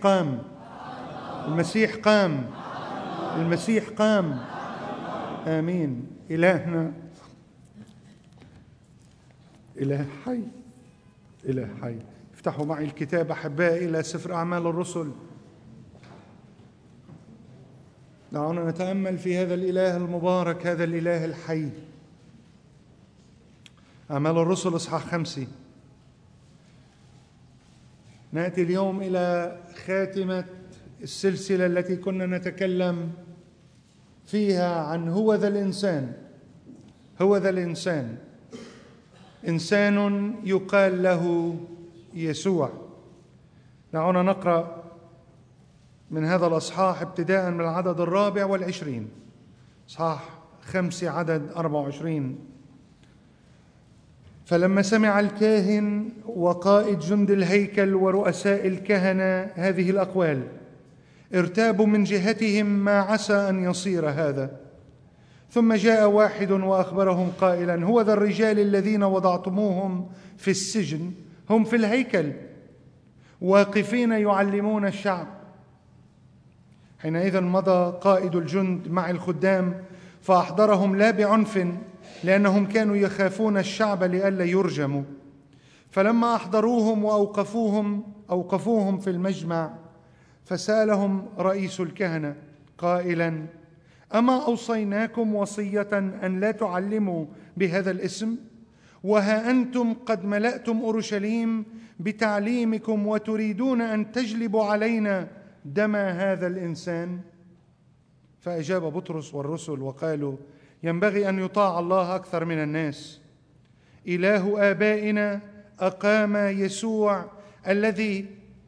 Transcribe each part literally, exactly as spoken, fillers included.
قام، المسيح قام، المسيح قام. آمين. إلهنا إله حي، إله حي. افتحوا معي الكتاب أحبائي إلى سفر أعمال الرسل. دعونا نتأمل في هذا الإله المبارك، هذا الإله الحي. أعمال الرسل إصحاح خمسة. نأتي اليوم إلى خاتمة السلسلة التي كنا نتكلم فيها عن هو ذا الإنسان. هو ذا الإنسان، إنسان يقال له يسوع. دعونا نقرأ من هذا الأصحاح ابتداء من العدد الرابع والعشرين. أصحاح خمسة عدد أربعة وعشرين. فلما سمع الكاهن وقائد جند الهيكل ورؤساء الكهنة هذه الأقوال ارتابوا من جهتهم ما عسى أن يصير هذا. ثم جاء واحد وأخبرهم قائلا: هو ذا الرجال الذين وضعتموهم في السجن هم في الهيكل واقفين يعلمون الشعب. حينئذ مضى قائد الجند مع الخدام فأحضرهم لا بعنف، لأنهم كانوا يخافون الشعب لئلا يرجموا. فلما أحضروهم وأوقفوهم أوقفوهم في المجمع، فسألهم رئيس الكهنة قائلا: أما أوصيناكم وصية أن لا تعلموا بهذا الاسم؟ وها أنتم قد ملأتم أورشليم بتعليمكم وتريدون أن تجلبوا علينا دم هذا الإنسان. فأجاب بطرس والرسل وقالوا: ينبغي أن يطاع الله أكثر من الناس. إله آبائنا أقام يسوع الذي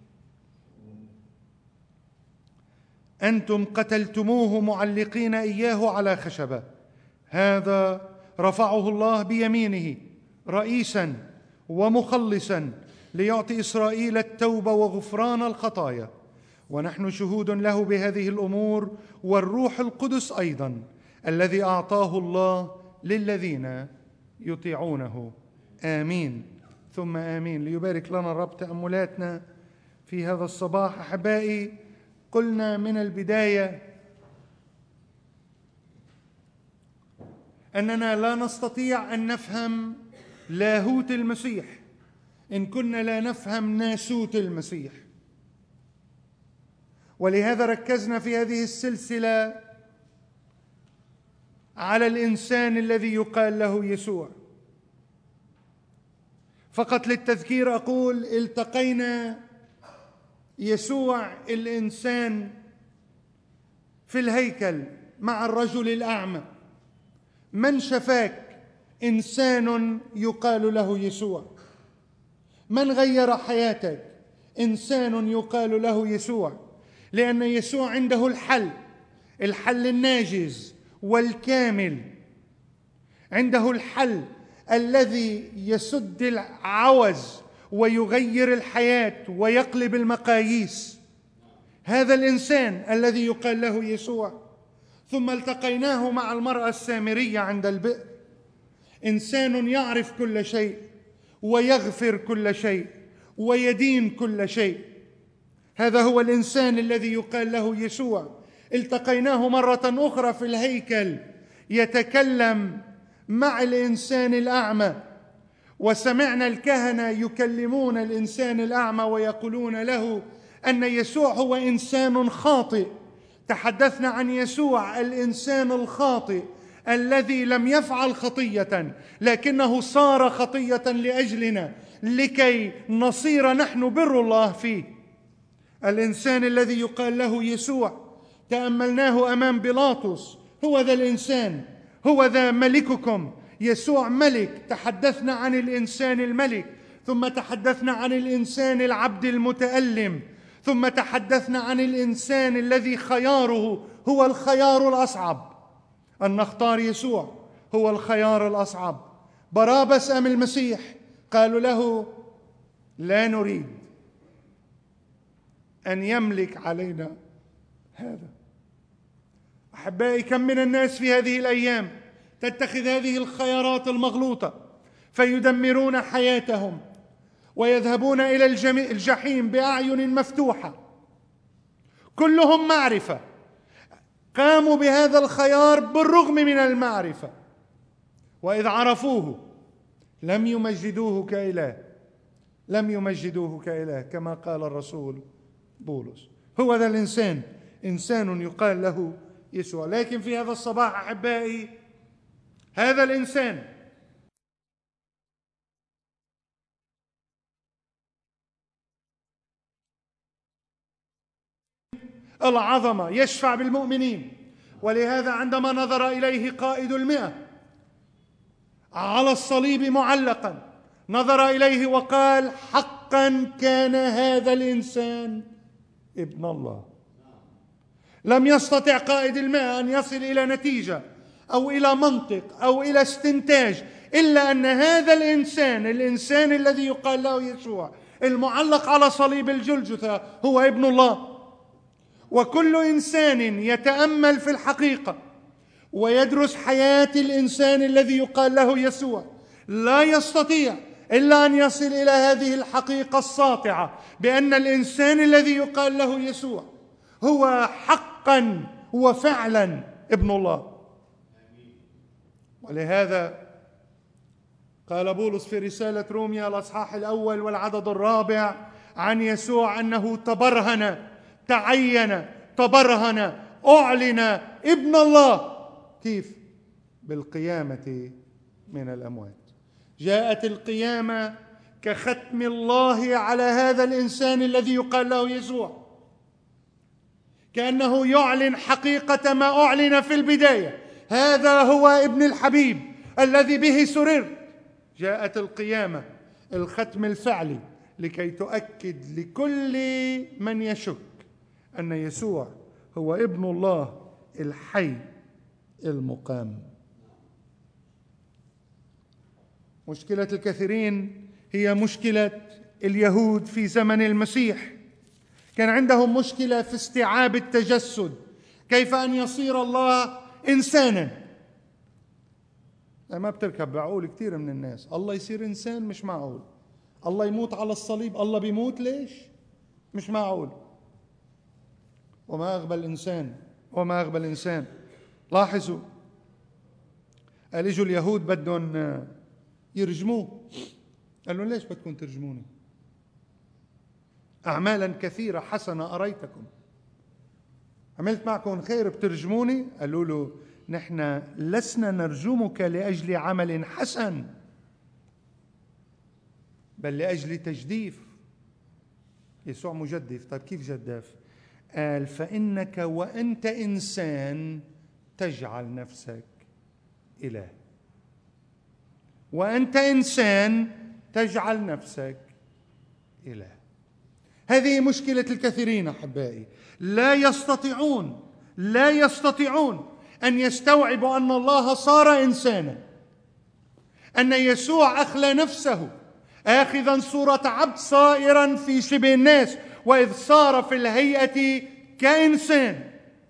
أنتم قتلتموه معلقين إياه على خشبة، هذا رفعه الله بيمينه رئيسا ومخلصا ليعطي إسرائيل التوبة وغفران الخطايا. ونحن شهود له بهذه الأمور، والروح القدس أيضا الذي أعطاه الله للذين يطيعونه. آمين ثم آمين. ليبارك لنا الرب تأملاتنا في هذا الصباح. أحبائي، قلنا من البداية أننا لا نستطيع أن نفهم لاهوت المسيح إن كنا لا نفهم ناسوت المسيح. ولهذا ركزنا في هذه السلسلة على الإنسان الذي يقال له يسوع. فقط للتذكير أقول: التقينا يسوع الإنسان في الهيكل مع الرجل الأعمى. من شفاك؟ إنسان يقال له يسوع. من غير حياتك؟ إنسان يقال له يسوع. لأن يسوع عنده الحل، الحل الناجز والكامل. عنده الحل الذي يسد العوز ويغير الحياة ويقلب المقاييس. هذا الإنسان الذي يقال له يسوع. ثم التقيناه مع المرأة السامرية عند البئر. إنسان يعرف كل شيء ويغفر كل شيء ويدين كل شيء. هذا هو الإنسان الذي يقال له يسوع. التقيناه مرة أخرى في الهيكل يتكلم مع الإنسان الأعمى، وسمعنا الكهنة يكلمون الإنسان الأعمى ويقولون له أن يسوع هو إنسان خاطئ. تحدثنا عن يسوع الإنسان الخاطئ الذي لم يفعل خطية، لكنه صار خطية لأجلنا لكي نصير نحن بر الله فيه. الإنسان الذي يقال له يسوع تأملناه أمام بيلاطس. هو ذا الإنسان، هو ذا ملككم. يسوع ملك. تحدثنا عن الإنسان الملك، ثم تحدثنا عن الإنسان العبد المتألم، ثم تحدثنا عن الإنسان الذي خياره هو الخيار الأصعب. أن نختار يسوع هو الخيار الأصعب. باراباس أم المسيح؟ قالوا له: لا نريد أن يملك علينا هذا. أحبائي، كم من الناس في هذه الأيام تتخذ هذه الخيارات المغلوطة فيدمرون حياتهم ويذهبون إلى الجحيم بأعين مفتوحة كلهم معرفة، قاموا بهذا الخيار بالرغم من المعرفة، وإذ عرفوه لم يمجدوه كإله، لم يمجدوه كإله كما قال الرسول بولس. هو ذا الإنسان، إنسان يقال له يسوع. لكن في هذا الصباح أحبائي، هذا الإنسان العظمة يشفع بالمؤمنين. ولهذا عندما نظر إليه قائد المئة على الصليب معلقا، نظر إليه وقال: حقا كان هذا الإنسان ابن الله. لم يستطع قائد المئة أن يصل إلى نتيجة أو إلى منطق أو إلى استنتاج إلا أن هذا الإنسان، الإنسان الذي يقال له يسوع المعلق على صليب الجلجثة، هو ابن الله. وكل إنسان يتأمل في الحقيقة ويدرس حياة الإنسان الذي يقال له يسوع لا يستطيع إلا أن يصل إلى هذه الحقيقة الساطعة بأن الإنسان الذي يقال له يسوع هو حقا وفعلا ابن الله. ولهذا قال بولس في رسالة روميا الأصحاح الأول والعدد الرابع عن يسوع أنه تبرهن، تعين، تبرهن، أعلن ابن الله. كيف؟ بالقيامة من الأموات. جاءت القيامة كختم الله على هذا الإنسان الذي يقال له يسوع، كأنه يعلن حقيقة ما أعلن في البداية: هذا هو ابن الحبيب الذي به سررت. جاءت القيامة، الختم الفعلي، لكي تؤكد لكل من يشك أن يسوع هو ابن الله الحي المقام. مشكلة الكثيرين هي مشكلة اليهود في زمن المسيح. كان عندهم مشكلة في استيعاب التجسد، كيف أن يصير الله إنسانا. ما بتركب بعقول كثير من الناس، الله يصير إنسان؟ مش معقول. الله يموت على الصليب، الله بيموت ليش؟ مش معقول. وما أغبى الإنسان، وما أغبى الإنسان. لاحظوا، قال اجوا اليهود بدهم يرجموه، قال لهم: ليش بدكم ترجموني؟ أعمالا كثيرة حسنة أريتكم، عملت معكم خير، بترجموني؟ قالوا له: نحن لسنا نرجمك لأجل عمل حسن، بل لأجل تجديف. يسوع مجدف. طيب كيف جدف؟ قال: فإنك وأنت إنسان تجعل نفسك إله. وأنت إنسان تجعل نفسك إله. هذه مشكلة الكثيرين أحبائي، لا يستطيعون لا يستطيعون أن يستوعبوا أن الله صار إنسانا، أن يسوع أخلى نفسه آخذا صورة عبد صائرا في شبه الناس، وإذ صار في الهيئة كإنسان.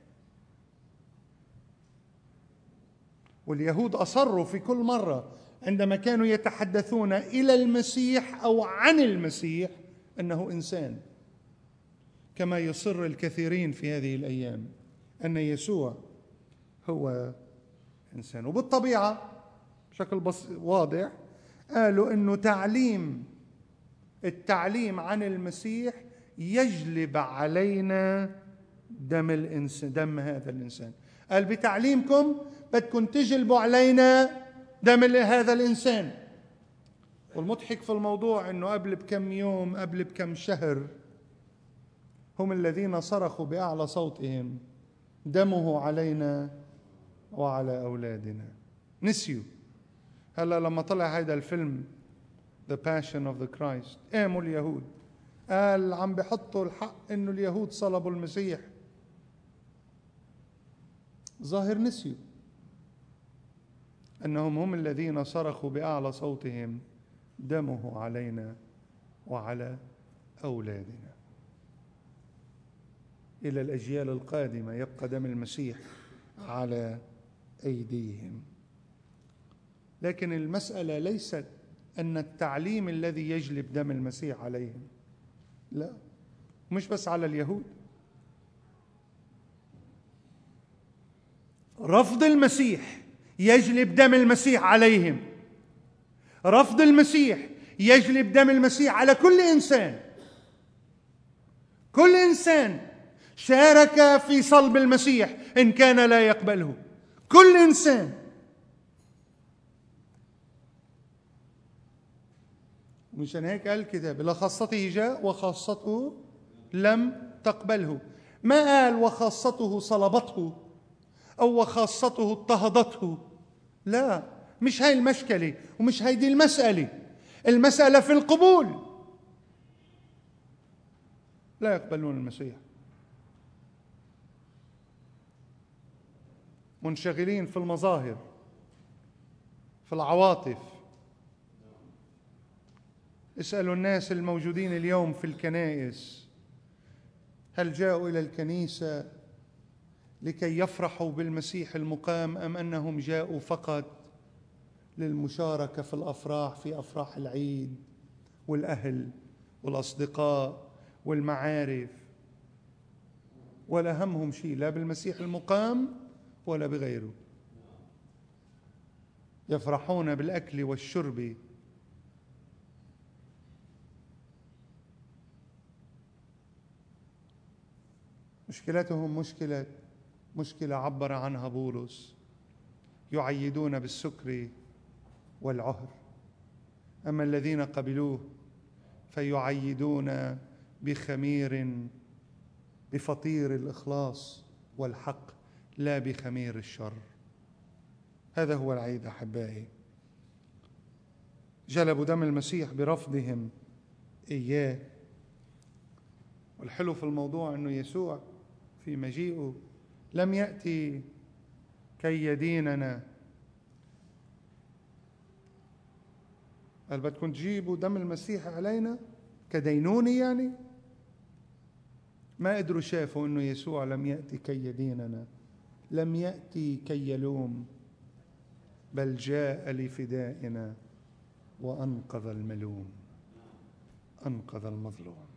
واليهود أصروا في كل مرة عندما كانوا يتحدثون إلى المسيح أو عن المسيح أنه إنسان، كما يصر الكثيرين في هذه الأيام أن يسوع هو إنسان. وبالطبيعة بشكل واضح قالوا أنه تعليم التعليم عن المسيح يجلب علينا دم الإنسان، دم هذا الإنسان. قال: بتعليمكم بدكم تجلبوا علينا دم هذا الإنسان. والمضحك في الموضوع أنه قبل بكم يوم، قبل بكم شهر، هم الذين صرخوا بأعلى صوتهم: دمه علينا وعلى أولادنا. نسيوا. هلا لما طلع هذا الفيلم The Passion of the Christ، قاموا اليهود قال عم بحطوا الحق إنه اليهود صلبوا المسيح. ظاهر نسيوا أنهم هم الذين صرخوا بأعلى صوتهم: دمه علينا وعلى أولادنا. إلى الأجيال القادمة يبقى دم المسيح على أيديهم. لكن المسألة ليست أن التعليم الذي يجلب دم المسيح عليهم، لا، مش بس على اليهود، رفض المسيح يجلب دم المسيح عليهم. رفض المسيح يجلب دم المسيح على كل إنسان. كل إنسان شارك في صلب المسيح إن كان لا يقبله. كل إنسان. مشان هيك قال الكتاب: إلى خاصته جاء وخاصته لم تقبله. ما قال وخاصته صلبته أو وخاصته اضطهدته. لا، مش هاي المشكلة ومش هيدي المسألة. المسألة في القبول. لا يقبلون المسيح، منشغلين في المظاهر، في العواطف. اسألوا الناس الموجودين اليوم في الكنائس: هل جاءوا إلى الكنيسة لكي يفرحوا بالمسيح المقام، أم أنهم جاءوا فقط للمشاركة في الأفراح، في أفراح العيد والأهل والأصدقاء والمعارف، ولا همهم شيء لا بالمسيح المقام ولا بغيره؟ يفرحون بالأكل والشرب. مشكلتهم مشكلة مشكلة عبر عنها بولس: يعيدون بالسكر والعهر، أما الذين قبلوه فيعيدون بخمير، بفطير الإخلاص والحق، لا بخمير الشر. هذا هو العيد أحبائي. جلبوا دم المسيح برفضهم إياه. والحلو في الموضوع أنه يسوع في مجيئه لم يأتي كي يديننا. قال: بدكم تجيبوا دم المسيح علينا كدينونة؟ يعني ما قدروا شافوا أنه يسوع لم يأتي كي يديننا، لم يأتي كي يلوم، بل جاء لفدائنا وأنقذ الملوم، أنقذ المظلوم.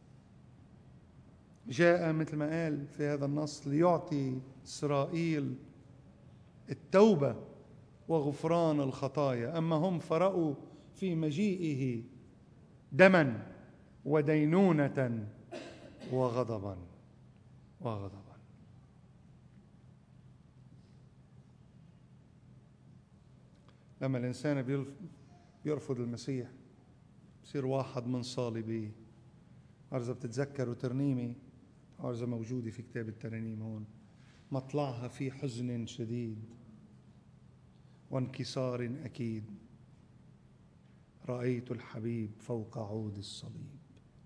جاء مثل ما قال في هذا النص ليعطي إسرائيل التوبة وغفران الخطايا، أما هم فرأوا في مجيئه دما ودينونة وغضبا وغضبا. لما الإنسان بيرفض المسيح بصير واحد من صالبيه. إذا بتتذكروا ترنيمة، إذا موجودة في كتاب الترانيم هون: مطلعها في حزن شديد وانكسار أكيد، رأيت الحبيب فوق عود الصليب.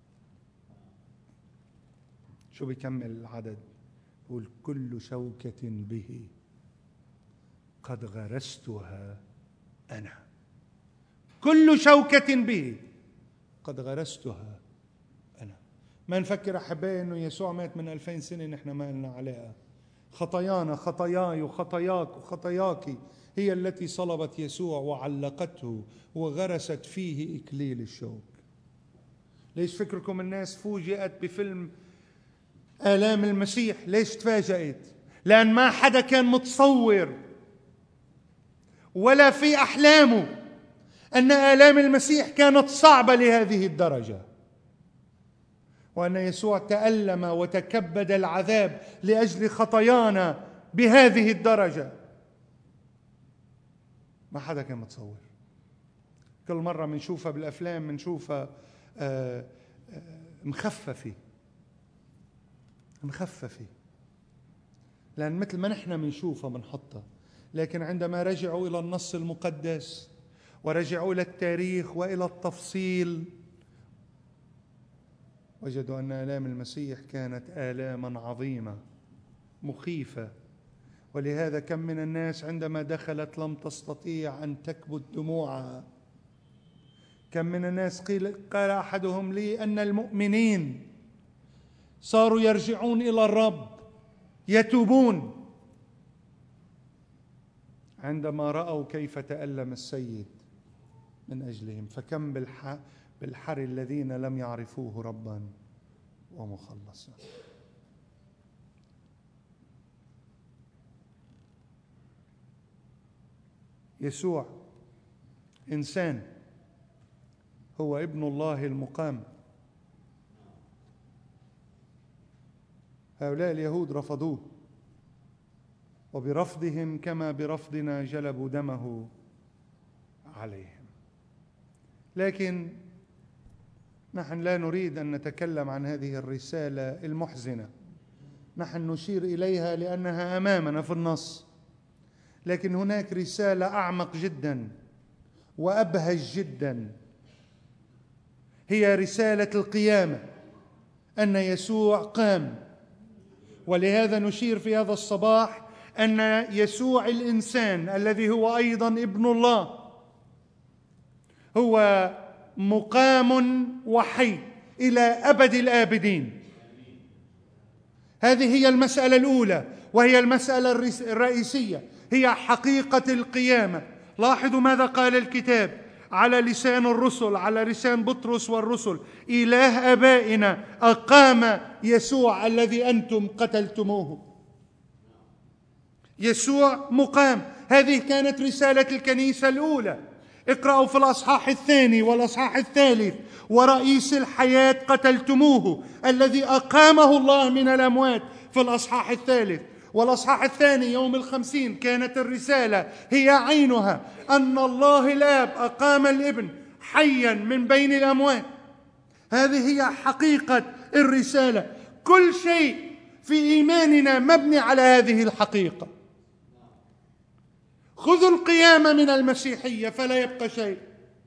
شو بيكمل العدد؟ يقول: كل شوكة به قد غرستها أنا. كل شوكة به قد غرستها أنا. ما نفكر أحبائي أنه يسوع مات من ألفين سنة نحن ما لنا علاقة. خطايانا، خطاياي وخطاياك وخطاياك، هي التي صلبت يسوع وعلقته وغرست فيه إكليل الشوك. ليش فكركم الناس فوجئت بفيلم آلام المسيح؟ ليش تفاجأت؟ لأن ما حدا كان متصور ولا في أحلامه أن آلام المسيح كانت صعبة لهذه الدرجة، وأن يسوع تألم وتكبد العذاب لأجل خطايانا بهذه الدرجة. ما حدا كان متصور. كل مرة منشوفها بالأفلام منشوفها آه آه مخففة مخففة، لأن مثل ما نحن منشوفها منحطها، لكن عندما رجعوا إلى النص المقدس ورجعوا إلى التاريخ وإلى التفصيل وجدوا أن آلام المسيح كانت آلاما عظيمة مخيفة. ولهذا كم من الناس عندما دخلت لم تستطيع أن تكبت دموعها. كم من الناس قيل قال أحدهم لي أن المؤمنين صاروا يرجعون إلى الرب يتوبون عندما رأوا كيف تألم السيد من أجلهم. فكم بالحر الذين لم يعرفوه ربا ومخلصا. يسوع إنسان، هو ابن الله المقام. هؤلاء اليهود رفضوه، وبرفضهم كما برفضنا جلبوا دمه عليهم. لكن نحن لا نريد أن نتكلم عن هذه الرسالة المحزنة، نحن نشير إليها لأنها أمامنا في النص، لكن هناك رسالة أعمق جدا وأبهج جدا، هي رسالة القيامة، أن يسوع قام. ولهذا نشير في هذا الصباح أن يسوع الإنسان الذي هو أيضا ابن الله هو مقام وحي إلى أبد الآبدين. هذه هي المسألة الأولى، وهي المسألة الرئيسية، هي حقيقة القيامة. لاحظوا ماذا قال الكتاب على لسان الرسل، على لسان بطرس والرسل: إله آبائنا أقام يسوع الذي أنتم قتلتموه. يسوع مقام. هذه كانت رسالة الكنيسة الأولى. اقرأوا في الأصحاح الثاني والأصحاح الثالث: ورئيس الحياة قتلتموه الذي أقامه الله من الأموات، في الأصحاح الثالث. والأصحاح الثاني يوم الخمسين كانت الرسالة هي عينها أن الله الآب أقام الابن حيا من بين الأموات. هذه هي حقيقة الرسالة. كل شيء في إيماننا مبني على هذه الحقيقة. خذوا القيامة من المسيحية فلا يبقى شيء.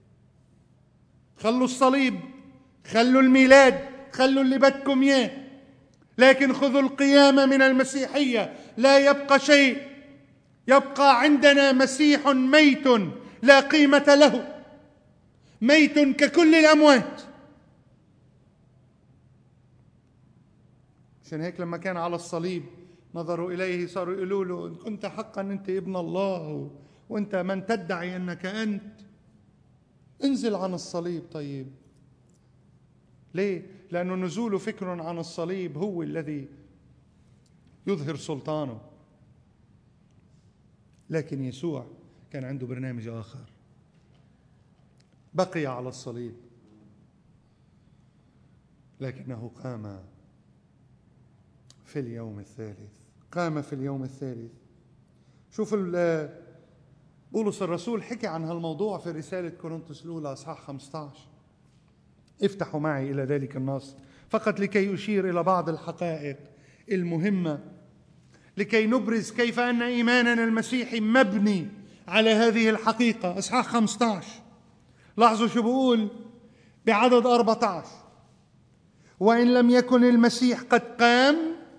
خلوا الصليب، خلوا الميلاد، خلوا اللي بدكم إياه، لكن خذوا القيامة من المسيحية لا يبقى شيء. يبقى عندنا مسيح ميت لا قيمة له، ميت ككل الأموات. عشان هيك لما كان على الصليب نظروا إليه صاروا يقولوا له: إن كنت حقا أنت ابن الله وأنت من تدعي أنك أنت، انزل عن الصليب. طيب ليه؟ لأنه نزول فكر عن الصليب هو الذي يظهر سلطانه. لكن يسوع كان عنده برنامج آخر، بقي على الصليب لكنه قام في اليوم الثالث. قام في اليوم الثالث. شوف بولس الرسول حكي عن هالموضوع في رسالة كورنثوس الأولى أصحاح خمسة عشر. افتحوا معي إلى ذلك النص فقط لكي يشير إلى بعض الحقائق المهمة، لكي نبرز كيف أن إيماننا المسيحي مبني على هذه الحقيقة. أصحاح خمسة عشر، لاحظوا شو بقول بعدد أربعة عشر: وإن لم يكن المسيح قد قام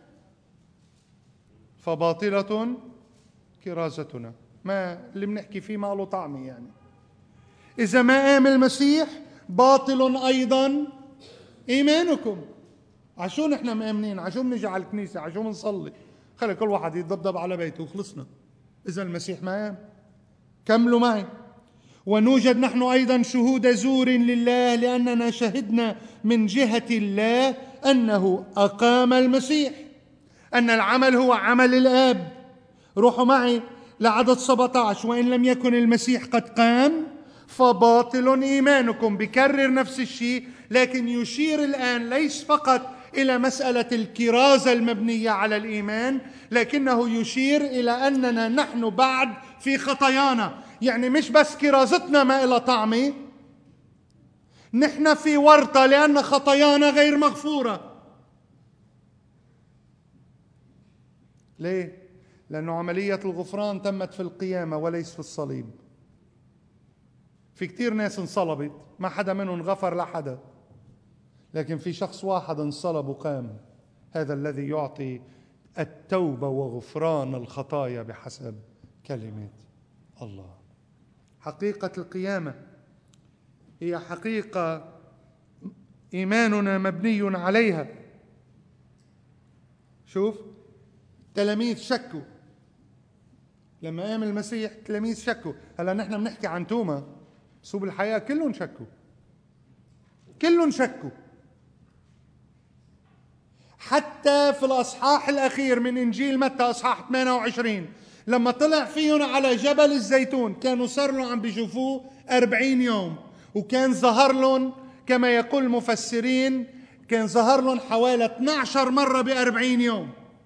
فباطلة كرازتنا. ما اللي بنحكي فيه ما له طعمه يعني. إذا ما قام المسيح باطل أيضا إيمانكم. عشو نحن مآمنين؟ عشو بنجي على الكنيسة؟ عشو بنصلي؟ خلي كل واحد يتضبضب على بيته وخلصنا. إذا المسيح ما قام. كملوا معي: ونوجد نحن أيضا شهود زور لله، لأننا شهدنا من جهة الله أنه أقام المسيح، أن العمل هو عمل الآب. روحوا معي لعدد سبعة عشر: وإن لم يكن المسيح قد قام فباطل إيمانكم. بكرر نفس الشيء، لكن يشير الآن ليس فقط إلى مسألة الكرازة المبنية على الإيمان، لكنه يشير إلى أننا نحن بعد في خطايانا. يعني مش بس كرازتنا ما إلى طعمة، نحن في ورطة لأن خطايانا غير مغفورة. ليه؟ لأنه عملية الغفران تمت في القيامة وليس في الصليب. في كتير ناس انصلبت ما حدا منهم غفر لحدا، لكن في شخص واحد انصلب وقام، هذا الذي يعطي التوبة وغفران الخطايا بحسب كلمة الله. حقيقة القيامة هي حقيقة إيماننا مبني عليها. شوف، تلاميذ شكوا لما قام المسيح، تلاميذ شكوا. هلا نحن بنحكي عن توما، بس بالحياة كلهم شكوا، كلهم شكوا. حتى في الأصحاح الأخير من إنجيل متى أصحاح ثمانية وعشرين لما طلع فيهم على جبل الزيتون كانوا صار لهم عم بيشوفوه أربعين يوم، وكان ظهر لهم كما يقول المفسرين كان ظهر لهم حوالي اثني عشر مرة بأربعين يوم.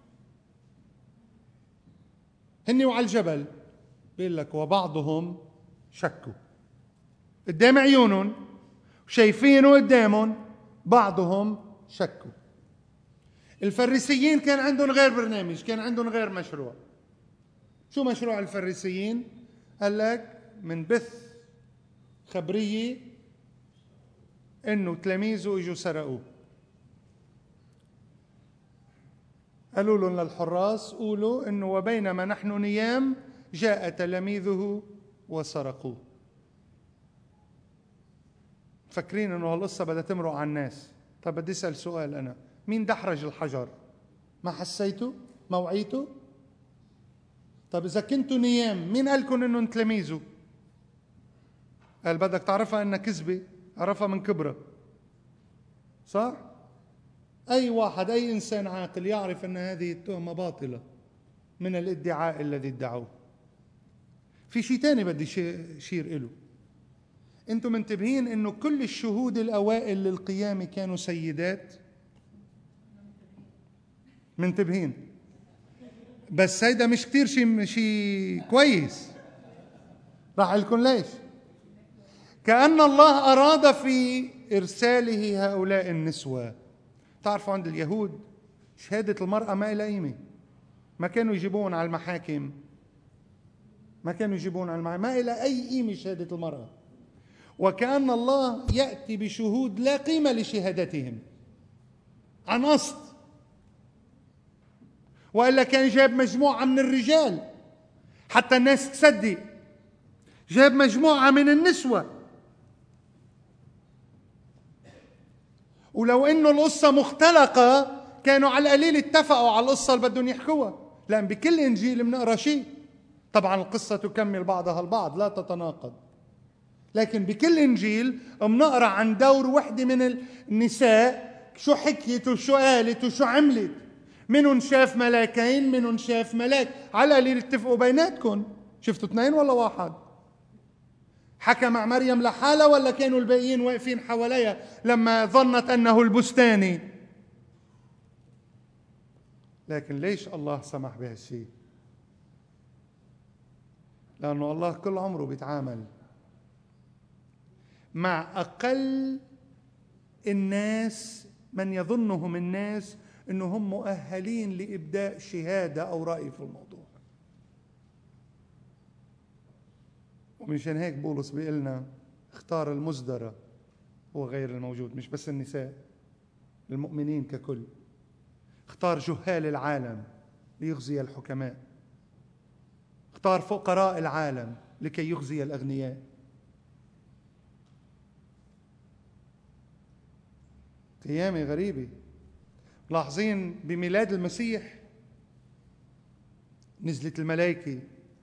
هني وعلى الجبل بيقول لك وبعضهم شكوا قدام عيونهم شايفينه قدامهم، بعضهم شكوا. الفريسيين كان عندهم غير برنامج، كان عندهم غير مشروع. شو مشروع الفريسيين؟ قال لك من بث خبرية انه تلاميذه اجوا سرقوه. قالوا لهم للحراس قولوا انه وبينما نحن نيام جاء تلاميذه وسرقوه. فكرين انه هالقصه بدها تمرق على الناس. طيب بدي اسال سؤال انا، مين دحرج الحجر؟ ما حسيتوا؟ ما وعيتوا؟ طيب اذا كنتوا نيام مين قال لكم انه تلاميذه؟ قال بدك تعرفها انها كذبه، عرفها من كبرها. صح؟ اي واحد اي انسان عاقل يعرف ان هذه التهمه باطله من الادعاء الذي ادعوه. في شيء ثاني بدي اشير له. انتم منتبهين انه كل الشهود الاوائل للقيامه كانوا سيدات؟ منتبهين؟ بس هيدا مش كتير شيء شيء كويس. راح لكم ليش؟ كأن الله أراد في إرساله هؤلاء النسوة. تعرفوا عند اليهود شهادة المرأة ما إلها قيمة، ما كانوا يجيبون على المحاكم، ما كانوا يجيبون على المحاكم، ما إلها أي قيمة شهادة المرأة. وكأن الله يأتي بشهود لا قيمة لشهادتهم عن قصد، وإلا كان جاب مجموعة من الرجال حتى الناس تصدق، جاب مجموعة من النسوة. ولو إنه القصة مختلقة كانوا على القليل اتفقوا على القصة اللي بدهم يحكوها، لأن بكل إنجيل بنقرأ شيء. طبعا القصة تكمل بعضها البعض لا تتناقض، لكن بكل إنجيل بنقرأ عن دور وحدة من النساء شو حكيت وشو قالت وشو عملت. منهم شاف ملاكين، منهم شاف ملاك، على القليل اتفقوا بيناتكم. شفتوا اثنين ولا واحد؟ حكى مع مريم لحالها ولا كانوا الباقيين واقفين حواليها لما ظنت أنه البستاني؟ لكن ليش الله سمح بهالشيء؟ لأنه الله كل عمره بيتعامل مع أقل الناس، من يظنهم الناس أنهم مؤهلين لإبداء شهادة أو رأي في الموضوع. ومنشان هيك بولس بيقلنا اختار المزدرى وغير الموجود، مش بس النساء، المؤمنين ككل. اختار جهال العالم ليخزي الحكماء، اختار فقراء العالم لكي يخزي الأغنياء. قيامة غريبة. ملاحظين بميلاد المسيح نزلت الملائكة،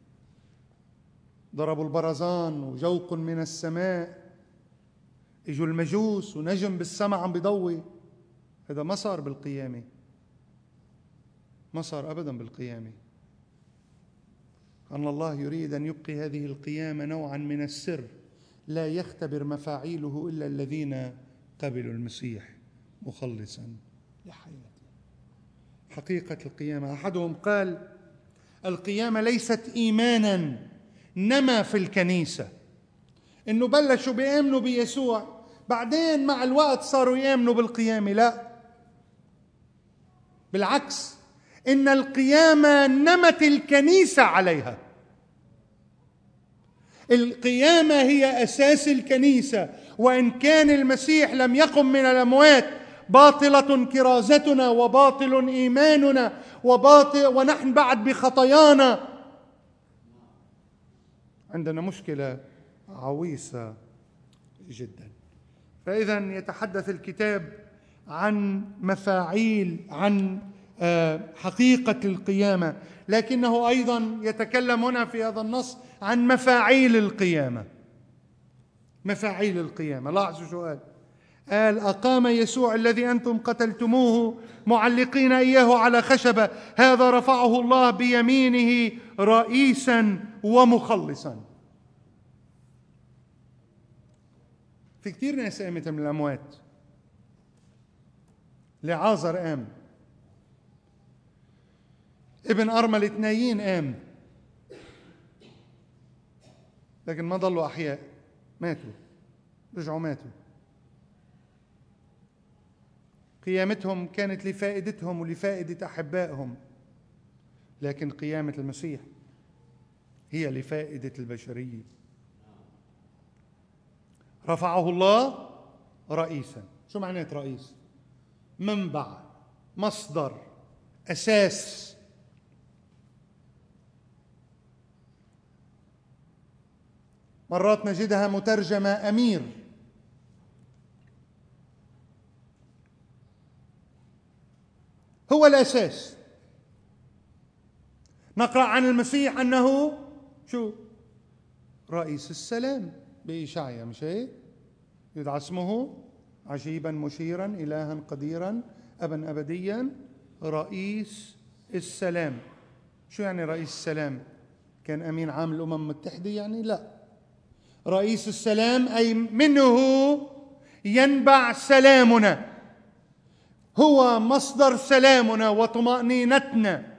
ضربوا البرزان وجوق من السماء، اجوا المجوس ونجم بالسماء عم بيضوي. هذا ما صار بالقيامة، ما صار أبدا بالقيامة. أن الله يريد أن يبقي هذه القيامة نوعا من السر، لا يختبر مفاعيله إلا الذين قبلوا المسيح مخلصا لحياته. حقيقة القيامة، أحدهم قال القيامة ليست إيمانا نما في الكنيسة، إنه بلشوا بيآمنوا بيسوع بعدين مع الوقت صاروا يآمنوا بالقيامة. لا، بالعكس، إن القيامة نمت الكنيسة عليها. القيامة هي أساس الكنيسة، وإن كان المسيح لم يقم من الأموات باطلة كرازتنا وباطل إيماننا وباطل ونحن بعد بخطايانا. عندنا مشكلة عويصة جدا. فإذا يتحدث الكتاب عن مفاعيل، عن حقيقة القيامة، لكنه أيضا يتكلم هنا في هذا النص عن مفاعيل القيامة. مفاعيل القيامة. لاحظوا شو قال: قال أقام يسوع الذي أنتم قتلتموه معلقين إياه على خشبة، هذا رفعه الله بيمينه رئيسا ومخلصا. في كتير ناس قامت من الأموات. لعازر قام، ابن أرملة نايين قام، لكن ما ضلوا أحياء، ماتوا، رجعوا ماتوا. قيامتهم كانت لفائدتهم ولفائدة أحبائهم، لكن قيامة المسيح هي لفائدة البشرية. رفعه الله رئيسا. شو معنات رئيس؟ منبع، مصدر، أساس. مرات نجدها مترجمة أمير. هو الأساس. نقرأ عن المسيح أنه شو؟ رئيس السلام بإشعياء، مش هيك؟ يدعى اسمه عجيبا مشيرا إلها قديرا أبا أبديا رئيس السلام. شو يعني رئيس السلام؟ كان أمين عام الأمم المتحدة يعني؟ لا، رئيس السلام أي منه ينبع سلامنا، هو مصدر سلامنا وطمأنينتنا.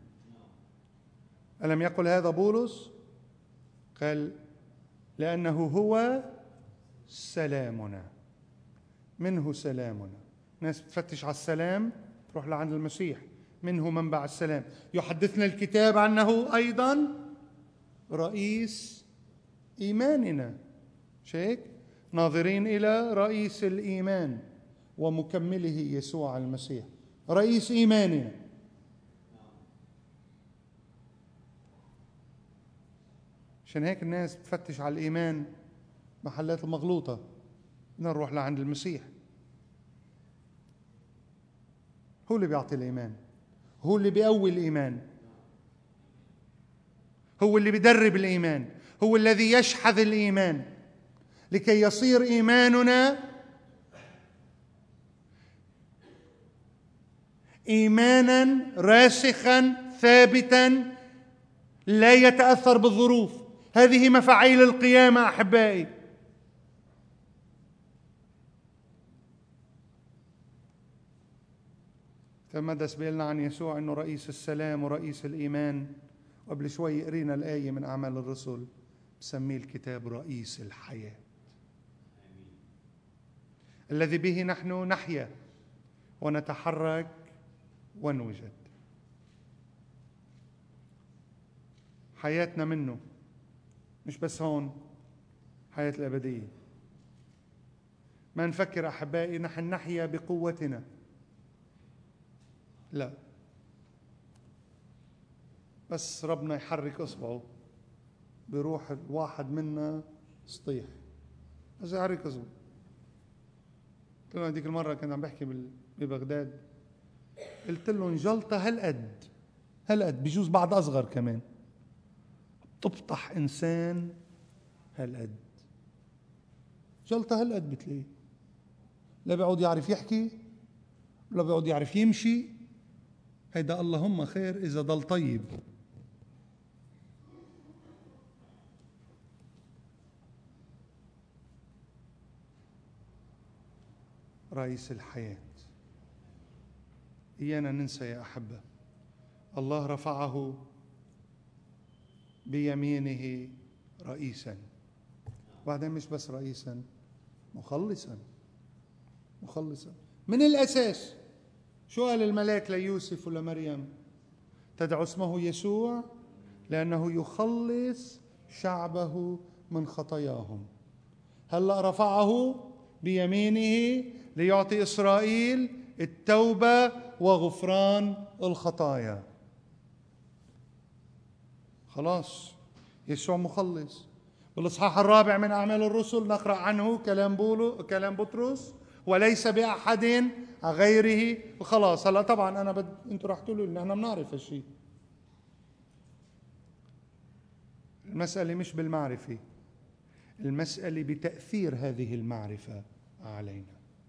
ألم يقل هذا بولس؟ قال لأنه هو سلامنا، منه سلامنا. ناس بتفتش على السلام تروح لعند المسيح، منه منبع السلام. يحدثنا الكتاب عنه أيضا رئيس إيماننا، مش هيك؟ ناظرين إلى رئيس الإيمان ومكمله يسوع المسيح، رئيس إيماننا. عشان هيك الناس بتفتش على الإيمان محلات المغلوطة، بدنا نروح لعند المسيح. هو اللي بيعطي الإيمان، هو اللي بيقوي الإيمان، هو اللي بيدرب الإيمان، هو الذي يشحذ الإيمان لكي يصير إيماننا إيمانا راسخا ثابتا لا يتأثر بالظروف. هذه مفاعيل القيامة أحبائي. تمدس بيقلنا عن يسوع أنه رئيس السلام ورئيس الإيمان، وقبل شوي قرينا الآية من أعمال الرسل بسميه الكتاب رئيس الحياة، الذي به نحن نحيا ونتحرك ونوجد. حياتنا منه، مش بس هون، حياة الأبدية. ما نفكر أحبائي نحن نحيا بقوتنا، لا، بس ربنا يحرك إصبعه بروح الواحد منا سطيح، بس يحرك إصبعه. قلت له هذيك المرة كنت عم بحكي ببغداد، قلت لهم جلطة هالقد هالقد، بجوز بعد أصغر كمان، تبطح إنسان هالقد، جلطة هالقد بتلاقيه، لا بيعود يعرف يحكي لا بيعود يعرف يمشي. هيدا اللهم خير إذا ضل طيب. رئيس الحياة. إيانا ننسى يا أحبة، الله رفعه بيمينه رئيسا، بعدين مش بس رئيسا، مخلصا. مخلصا من الأساس. شو قال الملاك ليوسف ولمريم؟ تدعو اسمه يسوع لأنه يخلص شعبه من خطاياهم. هلأ رفعه بيمينه ليعطي إسرائيل التوبة وغفران الخطايا. خلاص يسوع مخلص. بالإصحاح الرابع من أعمال الرسل نقرأ عنه كلام بولو كلام بطرس، وليس بأحد غيره خلاص. هلا طبعا أنا بد... أنتوا رح تقولوا لي احنا بنعرف هالشيء. المسألة مش بالمعرفة، المسألة بتأثير هذه المعرفة علينا.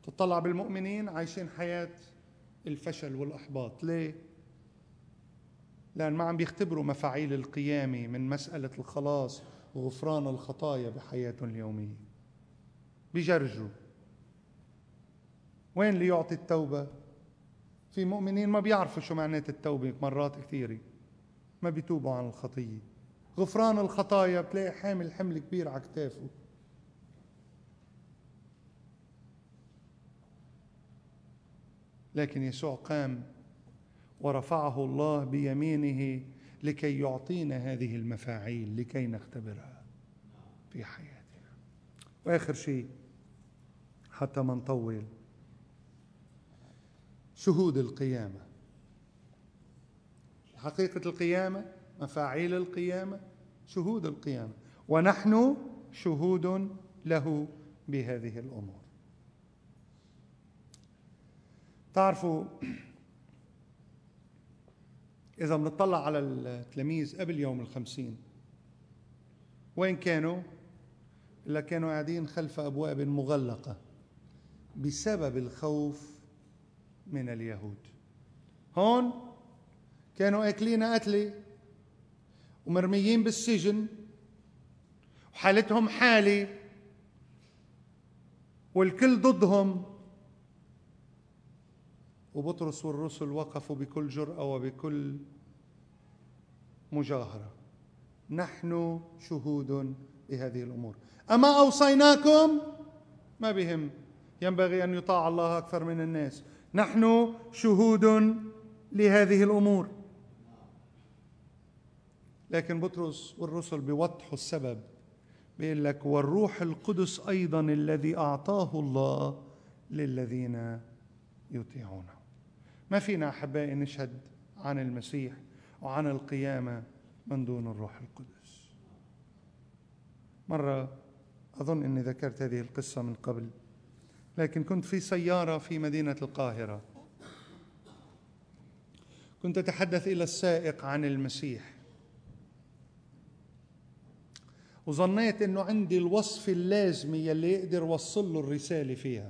تطلع بالمؤمنين عايشين حياة الفشل والإحباط. ليه؟ لأن ما عم بيختبروا مفاعيل القيامة من مسألة الخلاص وغفران الخطايا بحياتهم اليومية. بيجرجوا. وين اللي يعطي التوبة؟ في مؤمنين ما بيعرفوا شو معنات التوبة مرات كثيرة، ما بيتوبوا عن الخطية. غفران الخطايا بتلاقي حامل حمل كبير على كتافه. لكن يسوع قام ورفعه الله بيمينه لكي يعطينا هذه المفاعيل لكي نختبرها في حياتنا. وآخر شيء حتى ما نطول، شهود القيامة. حقيقة القيامة، مفاعيل القيامة، شهود القيامة، ونحن شهود له بهذه الأمور. تعرفوا إذا بنطلع على التلاميذ قبل يوم الخمسين وين كانوا؟ إلا كانوا قاعدين خلف أبواب مغلقة بسبب الخوف من اليهود. هون كانوا أكلين قتلة ومرميين بالسجن وحالتهم حالة والكل ضدهم، وبطرس والرسل وقفوا بكل جرأة وبكل مجاهرة. نحن شهود بهذه الأمور. أما أوصيناكم، ما بهم، ينبغي أن يطاع الله أكثر من الناس. نحن شهود لهذه الأمور. لكن بطرس والرسل بيوضحوا السبب، بيقول لك والروح القدس أيضا الذي أعطاه الله للذين يطيعونه. ما فينا أحبائي نشهد عن المسيح وعن القيامة من دون الروح القدس. مرة أظن أني ذكرت هذه القصة من قبل، لكن كنت في سيارة في مدينة القاهرة، كنت أتحدث إلى السائق عن المسيح، وظنيت أنه عندي الوصف اللازم يلي يقدر وصل له الرسالة فيها.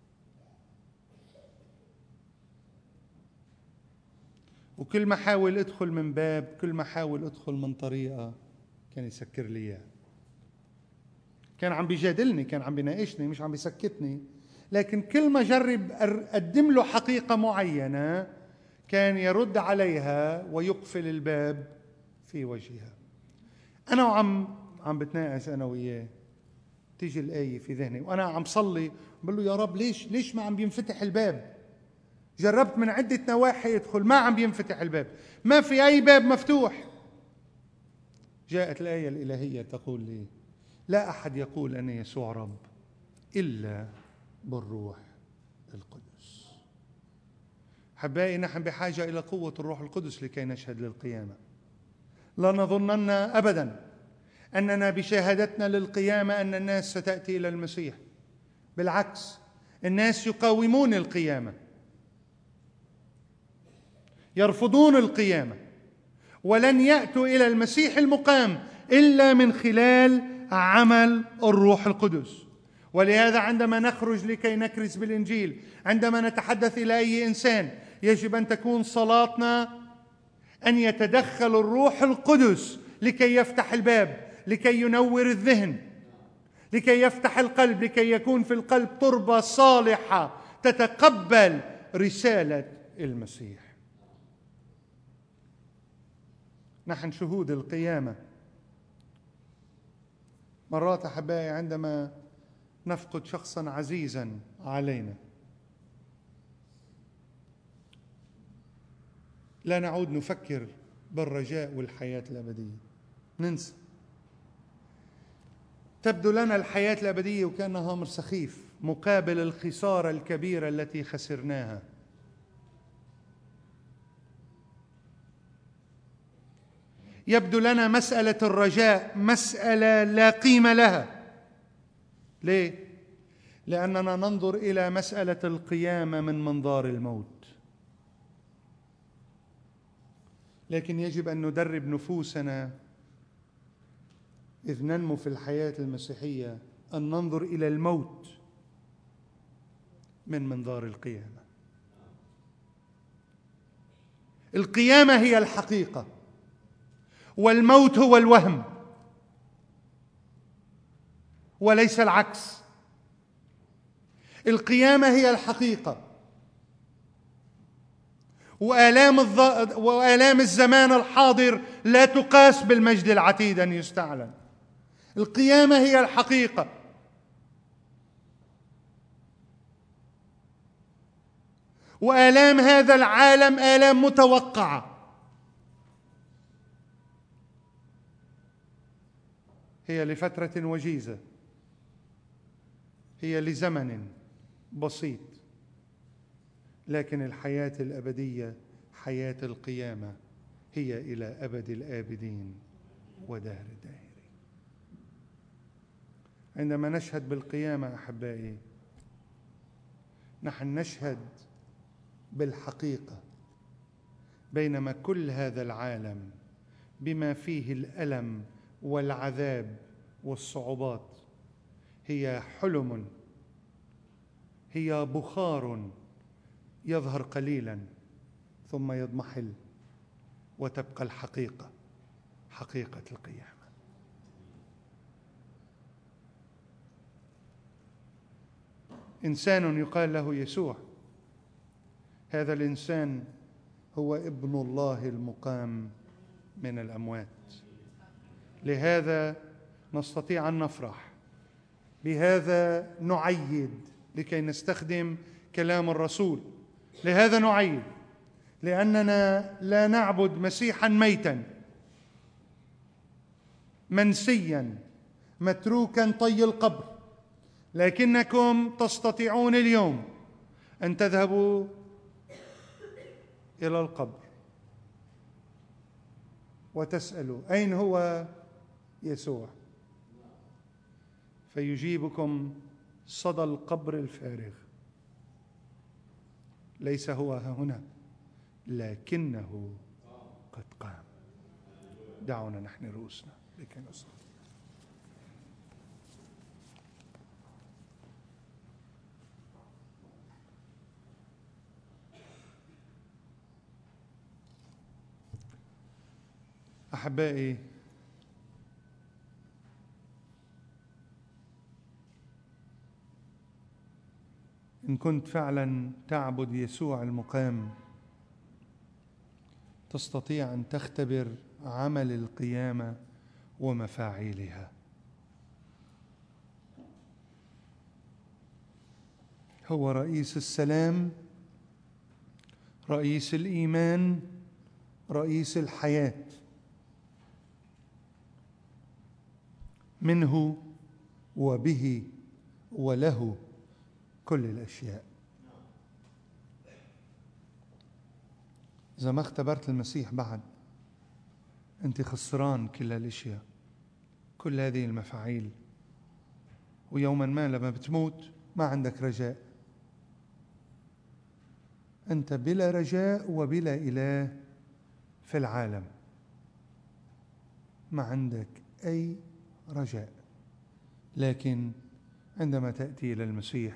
وكل ما حاول أدخل من باب، كل ما حاول أدخل من طريقة، كان يسكر لي إياه. كان عم بيجادلني، كان عم بيناقشني، مش عم بيسكتني. لكن كل ما جرب أقدم له حقيقة معينة كان يرد عليها ويقفل الباب في وجهها. أنا وعم عم بتناقش أنا وياه، تيجي الآية في ذهني وأنا عم صلي بقول له يا رب ليش ليش ما عم بينفتح الباب؟ جربت من عدة نواحي ادخل، ما عم بينفتح الباب، ما في أي باب مفتوح. جاءت الآية الإلهية تقول لي لا أحد يقول أن يسوع رب إلا بالروح القدس. حبائي نحن بحاجة إلى قوة الروح القدس لكي نشهد للقيامة. لا نظنن أبدا أننا بشهادتنا للقيامة أن الناس ستأتي إلى المسيح. بالعكس، الناس يقاومون القيامة، يرفضون القيامة، ولن يأتوا إلى المسيح المقام إلا من خلال عمل الروح القدس. ولهذا عندما نخرج لكي نكرز بالإنجيل، عندما نتحدث إلى أي إنسان، يجب أن تكون صلاتنا أن يتدخل الروح القدس لكي يفتح الباب، لكي ينور الذهن، لكي يفتح القلب، لكي يكون في القلب تربة صالحة تتقبل رسالة المسيح. نحن شهود القيامة. مرات أحبائي عندما نفقد شخصا عزيزا علينا لا نعود نفكر بالرجاء والحياة الأبدية، ننسى. تبدو لنا الحياة الأبدية وكأنها أمر سخيف مقابل الخسارة الكبيرة التي خسرناها. يبدو لنا مسألة الرجاء مسألة لا قيمة لها. ليه؟ لأننا ننظر إلى مسألة القيامة من منظار الموت. لكن يجب أن ندرب نفوسنا إذ ننمو في الحياة المسيحية أن ننظر إلى الموت من منظار القيامة. القيامة هي الحقيقة والموت هو الوهم وليس العكس. القيامة هي الحقيقة، وآلام, الض... وآلام الزمان الحاضر لا تقاس بالمجد العتيد أن يستعلن. القيامة هي الحقيقة، وآلام هذا العالم آلام متوقعة، هي لفترة وجيزة، هي لزمن بسيط، لكن الحياة الأبدية حياة القيامة هي إلى أبد الآبدين ودهر الداهرين. عندما نشهد بالقيامة أحبائي، نحن نشهد بالحقيقة، بينما كل هذا العالم بما فيه الألم والعذاب والصعوبات هي حلم، هي بخار يظهر قليلا ثم يضمحل، وتبقى الحقيقة حقيقة القيامة. إنسان يقال له يسوع، هذا الإنسان هو ابن الله المقام من الأموات. لهذا نستطيع أن نفرح، بهذا نعيد لكي نستخدم كلام الرسول. لهذا نعيد لأننا لا نعبد مسيحا ميتا منسيا متروكا طي القبر، لكنكم تستطيعون اليوم أن تذهبوا إلى القبر وتسألوا أين هو يسوع، فيجيبكم صدى القبر الفارغ: ليس هو هنا لكنه قد قام. دعونا نحن رؤوسنا لكي نصلي. أحبائي، إن كنت فعلا تعبد يسوع المقام، تستطيع أن تختبر عمل القيامة ومفاعيلها. هو رئيس السلام، رئيس الإيمان، رئيس الحياة. منه وبه وله كل الأشياء. إذا ما اختبرت المسيح بعد، أنت خسران كل الأشياء، كل هذه المفاعيل. ويوما ما لما بتموت ما عندك رجاء، أنت بلا رجاء وبلا إله في العالم، ما عندك أي رجاء. لكن عندما تأتي إلى المسيح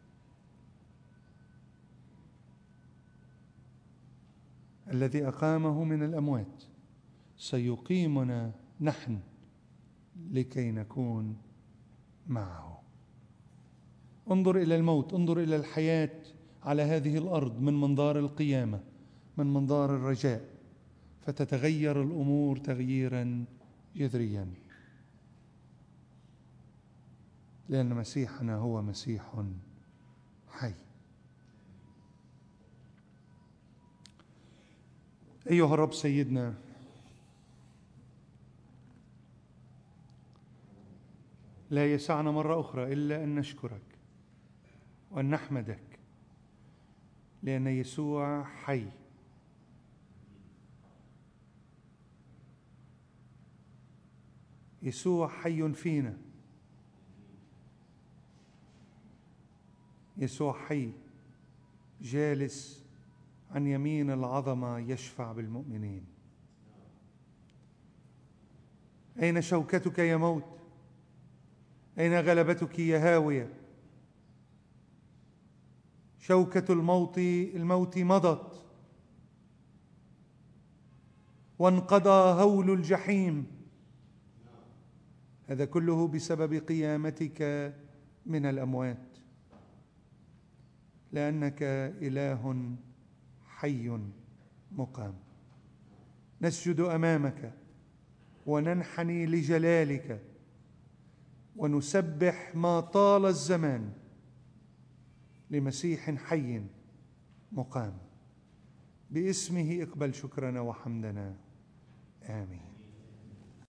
الذي أقامه من الأموات، سيقيمنا نحن لكي نكون معه. انظر إلى الموت، انظر إلى الحياة على هذه الأرض من منظار القيامة، من منظار الرجاء، فتتغير الأمور تغييرا جذريا، لأن مسيحنا هو مسيح حي. أيها الرب سيدنا، لا يسعنا مرة أخرى إلا أن نشكرك وأن نحمدك، لأن يسوع حي. يسوع حي فينا، يسوع حي جالس عن يمين العظمة يشفع بالمؤمنين. أين شوكتك يا موت؟ أين غلبتك يا هاوية؟ شوكة الموت الموت مضت، وانقضى هول الجحيم. هذا كله بسبب قيامتك من الأموات، لأنك إله حي مقام. نسجد أمامك وننحني لجلالك ونسبح ما طال الزمان لمسيح حي مقام. باسمه اقبل شكرنا وحمدنا. آمين.